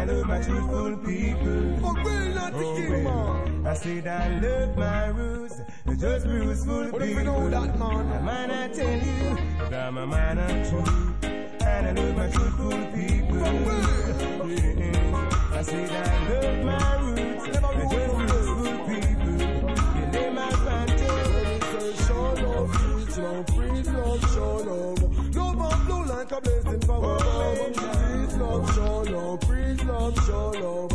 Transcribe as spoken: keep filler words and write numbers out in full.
love my truthful people. For real, not the king, man. I said I love my roots, just truthful people. What if you know that, man? Man, I tell you, that I'm a man of truth, and I love my truthful people. For real. Yeah. I said I love my roots, just truthful people. You lay my fantasy. Show love, preach love, preach love, show love. Love and flow like a blessing from above. Preach love, show love, preach love, show love.